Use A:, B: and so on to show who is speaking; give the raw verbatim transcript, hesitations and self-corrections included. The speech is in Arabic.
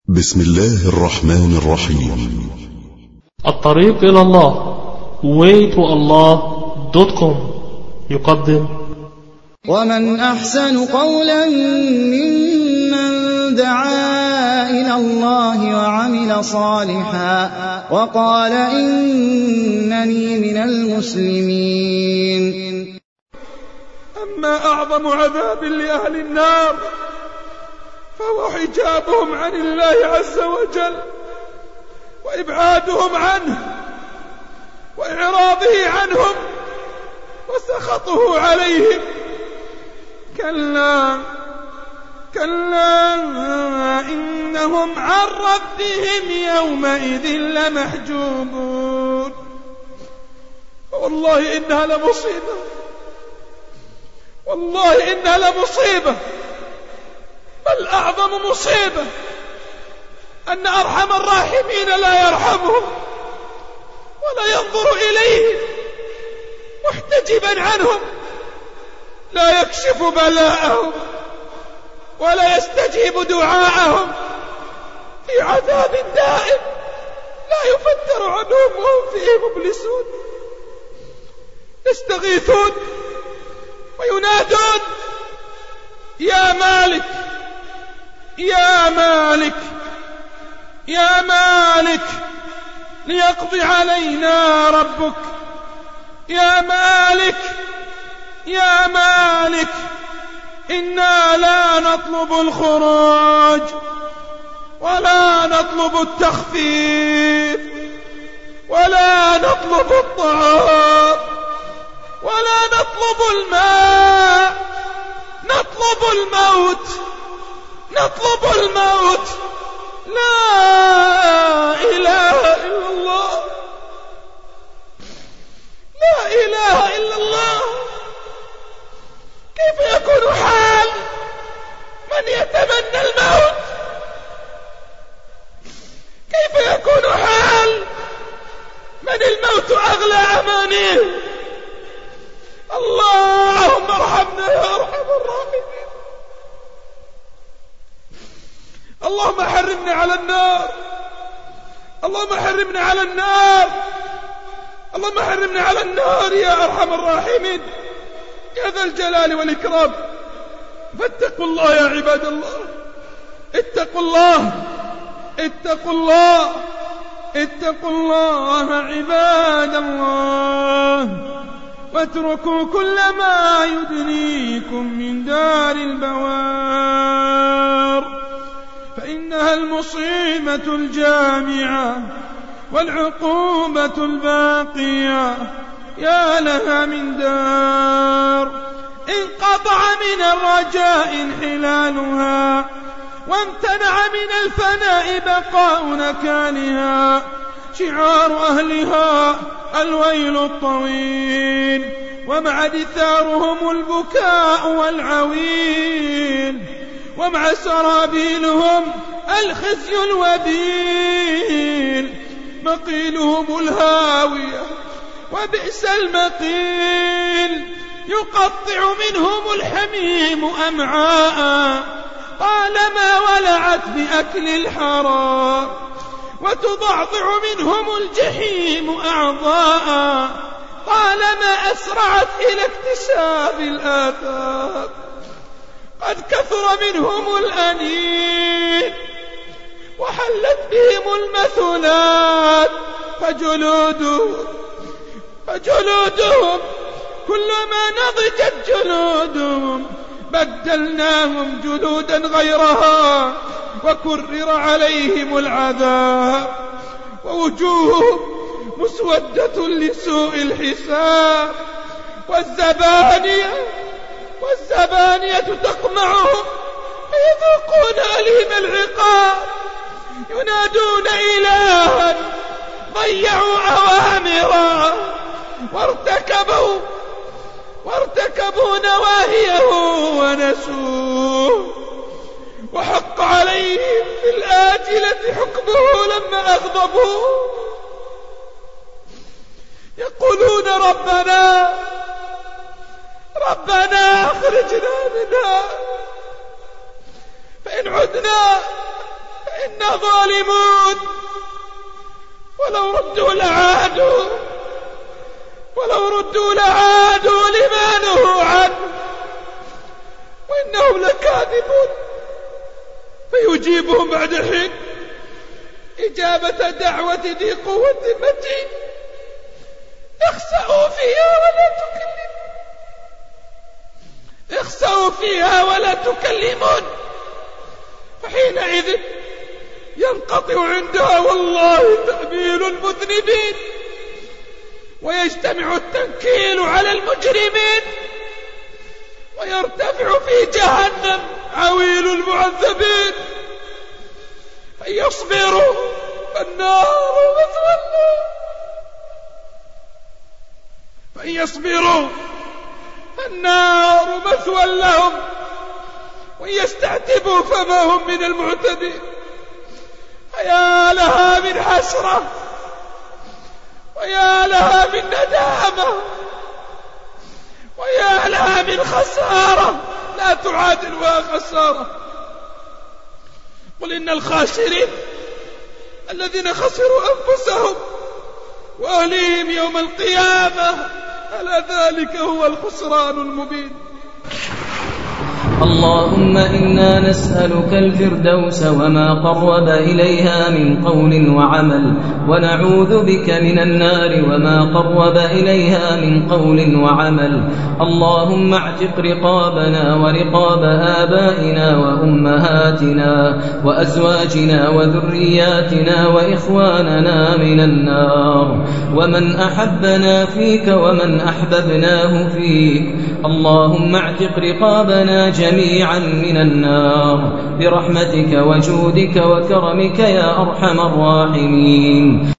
A: بسم الله الرحمن الرحيم.
B: الطريق إلى الله way to allah dot com يقدم:
C: ومن أحسن قولا ممن دعا إلى الله وعمل صالحا وقال إنني من المسلمين.
D: أما أعظم عذاب لأهل النار فهو حجابهم عن الله عز وجل وإبعادهم عنه وإعراضه عنهم وسخطه عليهم. كلا كلا إنهم عن ربهم يومئذ لمحجوبون. والله إنها لمصيبة، والله إنها لمصيبة، بل أعظم مصيبة أن أرحم الراحمين لا يرحمهم ولا ينظر إليهم محتجبا عنهم، لا يكشف بلاءهم ولا يستجيب دعاءهم، في عذاب دائم لا يفتر عنهم وهم فيه مبلسون، يستغيثون وينادون: يا مالك يا مالك يا مالك ليقضي علينا ربك، يا مالك يا مالك إنا لا نطلب الخروج ولا نطلب التخفيف ولا نطلب الطعام ولا نطلب الماء، نطلب الموت نطلب الموت. لا إله إلا الله، لا إله إلا الله. كيف يكون حال من يتمنى الموت؟ كيف يكون حال من الموت أغلى أمانيه؟ اللهم ارحمنا يا أرحم الراحمين. اللهم حرمنا على النار، اللهم حرمنا على النار، اللهم حرمنا على النار يا أرحم الراحمين يا ذا الجلال والإكرام. فاتقوا الله يا عباد الله، اتقوا الله اتقوا الله اتقوا الله عباد الله، واتركوا كل ما يدنيكم من دار البوار، فإنها المصيبة الجامعة والعقوبة الباقية. يا لها من دار انقطع من الرجاء انحلالها، وامتنع من الفناء بقاء نكالها. شعار أهلها الويل الطويل، ومع دثارهم البكاء والعويل، ومع سرابيلهم الخزي الوبيل. مقيلهم الهاوية وبئس المقيل، يقطع منهم الحميم أمعاء طالما ولعت بأكل الحرام، وتضعضع منهم الجحيم أعضاء طالما أسرعت إلى اكتساب الآثام. قد كثر منهم الأنين وحلت بهم المثلات، فجلودهم فجلودهم كلما نضجت جلودهم بدلناهم جلودا غيرها وكرر عليهم العذاب، ووجوههم مسودة لسوء الحساب. والزبانية والزبانية تقمعهم فيذوقون أليم العقاب. ينادون إلها ضيعوا أوامره وارتكبوا وارتكبوا نواهيه ونسوه، وحق عليهم في الآجلة حكمه لما أغضبوا. يقولون ربنا ربنا أخرجنا منها، فإن عدنا إنا ظالمون ولو ردوا لعادوا ولو ردوا لعادوا لما نهوا عنه وإنهم لكاذبون. فيجيبهم بعد حين إجابة دعوة ذي قوة متين اخسأوا فيها ولا تكلمون اخسأوا فيها ولا تكلمون. فحينئذ ينقطع عندها والله تأميل المذنبين ويجتمع التنكيل على المجرمين ويرتفع في جهنم عويل المعذبين. فإن يصبروا فالنار مثوى لهم فإن يصبروا فالنار مثوى لهم وإن يستعتبوا فما هم من المعتدين. فيا لها من حسرة ويا لها من ندامة ويا لها من خسارة لا تعادلها خسارة. قل إن الخاسرين الذين خسروا أنفسهم وأهليهم يوم القيامة ألا ذلك هو الخسران المبين.
E: اللهم إنا نسألك الفردوس وما قرب إليها من قول وعمل ونعوذ بك من النار وما قرب إليها من قول وعمل. اللهم اعتق رقابنا ورقاب آبائنا وأمهاتنا وأزواجنا وذرياتنا وإخواننا من النار ومن أحبنا فيك ومن أحببناه فيك. اللهم اعتق رقابنا جميعا من النار برحمتك وجودك وكرمك يا أرحم الراحمين.